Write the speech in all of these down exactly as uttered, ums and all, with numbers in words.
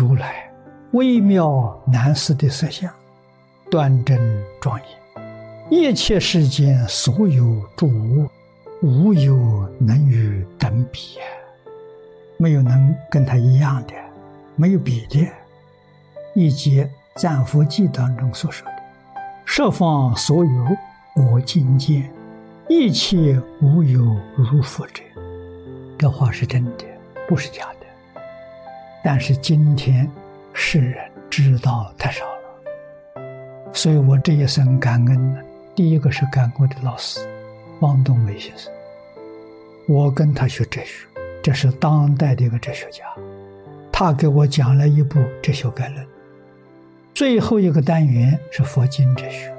如来微妙难思的色相，端正庄严，一切世间所有诸物，无有能与等比，没有能跟他一样的，没有比的。一节赞佛记当中所说的，十方所有我今见，一切无有如佛者。这话是真的，不是假的。但是今天世人知道太少了，所以我这一生感恩呢，第一个是感恩我的老师汪东伟先生，我跟他学哲学，这是当代的一个哲学家，他给我讲了一部哲学概论，最后一个单元是佛经哲学。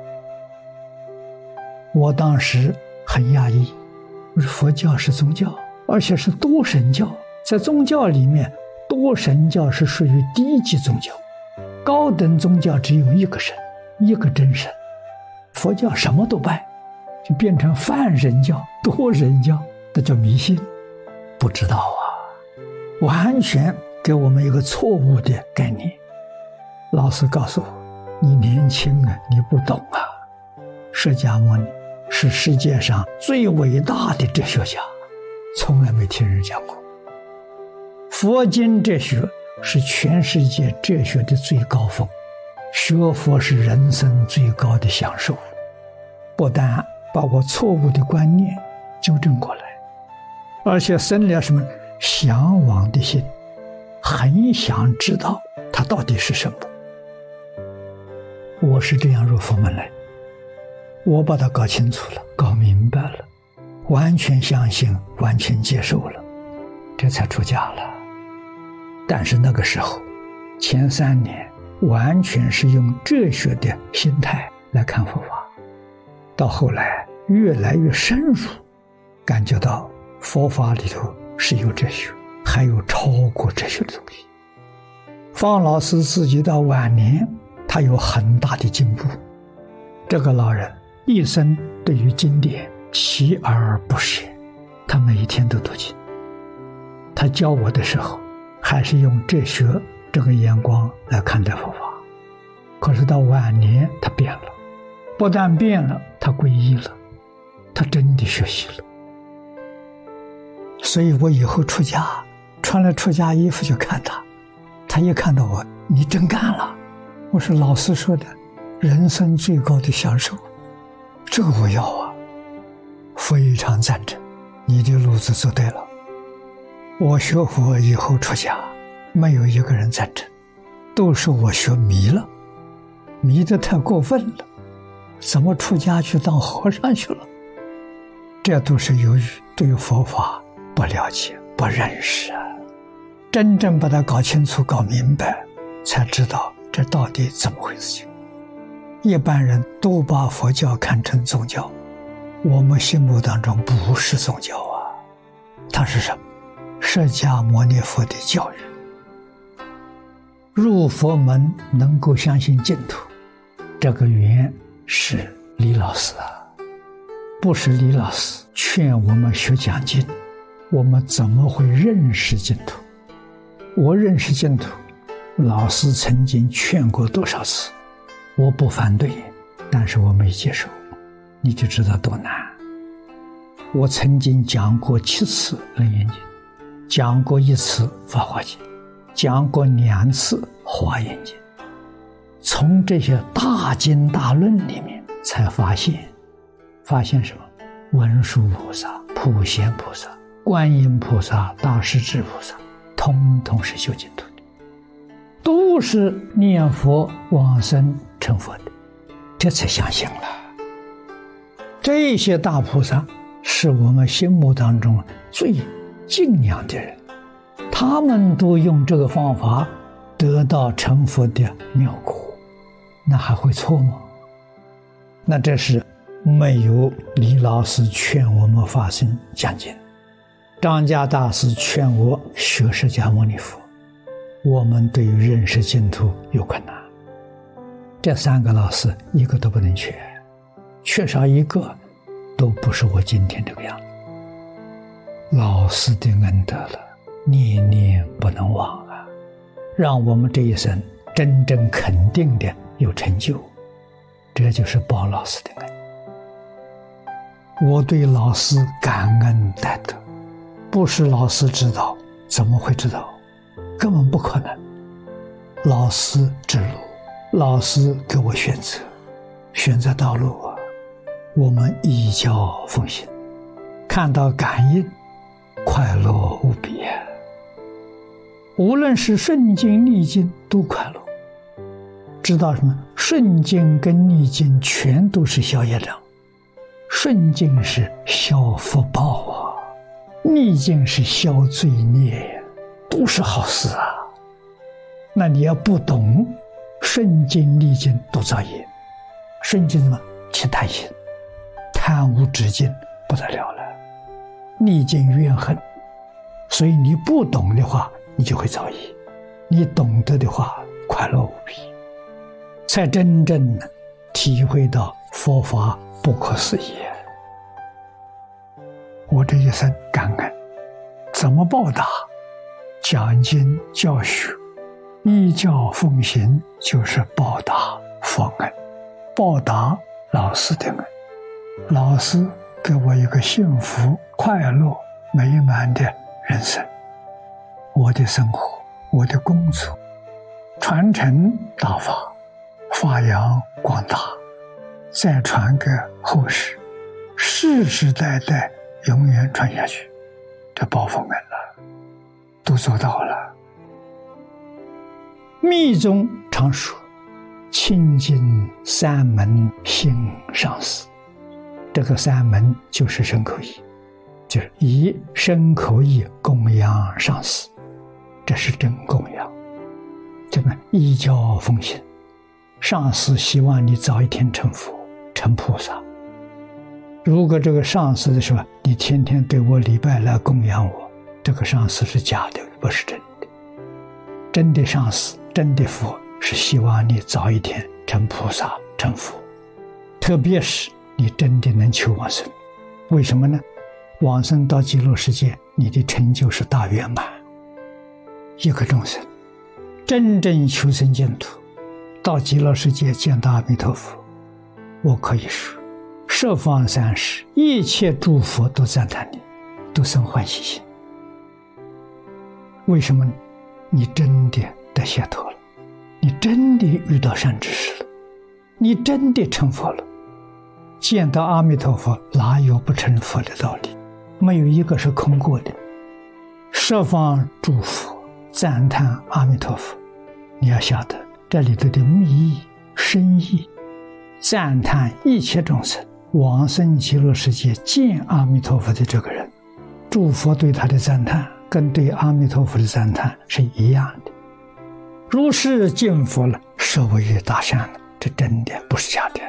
我当时很讶异，佛教是宗教，而且是多神教，在宗教里面多神教是属于低级宗教，高等宗教只有一个神，一个真神。佛教什么都拜，就变成泛神教、多神教，那叫迷信。不知道啊，完全给我们一个错误的概念。老师告诉我，你年轻啊，你不懂啊。释迦牟尼是世界上最伟大的哲学家，从来没听人讲过。佛经哲学是全世界哲学的最高峰，学佛是人生最高的享受。不但把我错误的观念纠正过来，而且生了什么向往的心，很想知道它到底是什么。我是这样入佛门来的，我把它搞清楚了，搞明白了，完全相信，完全接受了，这才出家了。但是那个时候前三年完全是用哲学的心态来看佛法，到后来越来越深入，感觉到佛法里头是有哲学，还有超过哲学的东西。方老师自己到晚年他有很大的进步，这个老人一生对于经典锲而不舍，他每一天都读经。他教我的时候还是用哲学这个眼光来看待佛法，可是到晚年他变了，不但变了，他皈依了，他真的学习了。所以我以后出家穿了出家衣服就看他，他一看到我，你真干了。我说老师说的人生最高的享受，这个我要啊，非常赞成，你的路子走对了。我学佛以后出家，没有一个人赞成，都说我学迷了，迷得太过分了，怎么出家去当和尚去了？这都是由于对佛法不了解、不认识啊。真正把它搞清楚、搞明白，才知道这到底怎么回事情。一般人都把佛教看成宗教，我们心目当中不是宗教啊，它是什么？释迦牟尼佛的教育。入佛门能够相信净土，这个缘是李老师啊，不是李老师劝我们学讲经，我们怎么会认识净土？我认识净土，老师曾经劝过多少次，我不反对，但是我没接受，你就知道多难。我曾经讲过七次楞严经，讲过一次法华经，讲过两次华严经。从这些大经大论里面才发现，发现什么？文殊菩萨、普贤菩萨、观音菩萨、大势至菩萨，通通是修净土的，都是念佛往生成佛的，这才相信了。这些大菩萨是我们心目当中最敬仰的人，他们都用这个方法得到成佛的妙果，那还会错吗？那这是没有李老师劝我们发心讲经，张家大师劝我学释迦牟尼佛，我们对于认识净土有困难。这三个老师一个都不能缺，缺少一个都不是我今天这个样子。老师的恩德了，念念不能忘啊！ 让我们这一生真正肯定的有成就，这就是报老师的恩。我对老师感恩戴德，不是老师指导，怎么会知道？根本不可能。老师指路，老师给我选择，选择道路啊，我们依教奉行，看到感应，快乐无比啊！无论是顺境逆境都快乐。知道什么？顺境跟逆境全都是消业障，顺境是消福报啊，逆境是消罪孽呀，都是好事啊。那你要不懂，顺境逆境都造业。顺境什么？起贪心，贪无止境，不得了了。逆境怨恨，所以你不懂的话，你就会造业；你懂得的话，快乐无比，才真正体会到佛法不可思议。我这一生感恩，怎么报答？讲经教学，依教奉行，就是报答佛恩，报答老师的恩。老师给我一个幸福、快乐、美满的人生。我的生活，我的工作，传承大法，发扬光大，再传给后世，世世代代永远传下去，这报佛恩了，都做到了。密宗常说，清净三门行上师，这个三门就是身口意，就是以身口意供养上师，这是真供养。这个依教奉行，上师希望你早一天成佛成菩萨。如果这个上师的时候，你天天给我礼拜来供养我，这个上师是假的，不是真的。真的上师，真的佛，是希望你早一天成菩萨成佛，特别是你真的能求往生。为什么呢？往生到极乐世界，你的成就是大圆满。一个众生真正求生净土，到极乐世界见到阿弥陀佛，我可以说十方三世一切诸佛都赞叹你，都生欢喜心。为什么呢？你真的得解脱了，你真的遇到善知识了，你真的成佛了。见到阿弥陀佛，哪有不成佛的道理？没有一个是空过的。十方诸佛赞叹阿弥陀佛，你要晓得这里头的密意深意。赞叹一切众生往生极乐世界见阿弥陀佛的这个人，诸佛对他的赞叹跟对阿弥陀佛的赞叹是一样的。如是见佛了，是为于大善了，这真的不是假的。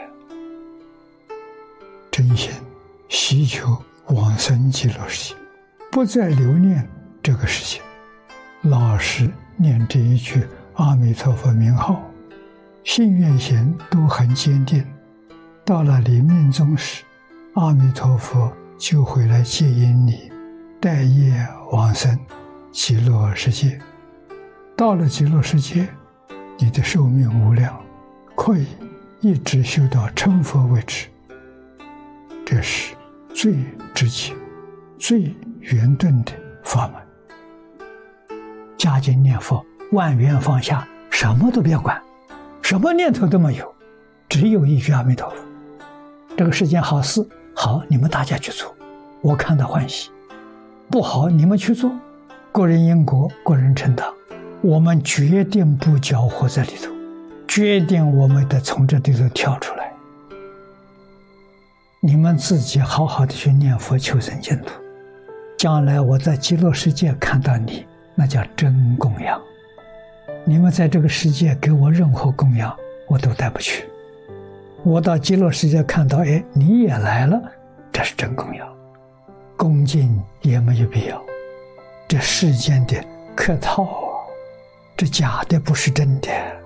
真心希求往生极乐世界，不再留恋这个世界，老实念这一句阿弥陀佛名号，信愿行都很坚定。到了临命终时，阿弥陀佛就会来接引你，带业往生极乐世界。到了极乐世界，你的寿命无量，可以一直修到成佛为止。这是最直接、最圆顿的法门。加紧念佛，万缘放下，什么都别管，什么念头都没有，只有一句阿弥陀佛。这个世间好事好，你们大家去做，我看到欢喜；不好，你们去做，个人因果，个人承担。我们决定不搅和在里头，决定我们得从这里头跳出来。你们自己好好的去念佛求生净土，将来我在极乐世界看到你，那叫真供养。你们在这个世界给我任何供养，我都带不去。我到极乐世界看到，哎，你也来了，这是真供养。恭敬也没有必要。这世间的客套，这假的不是真的。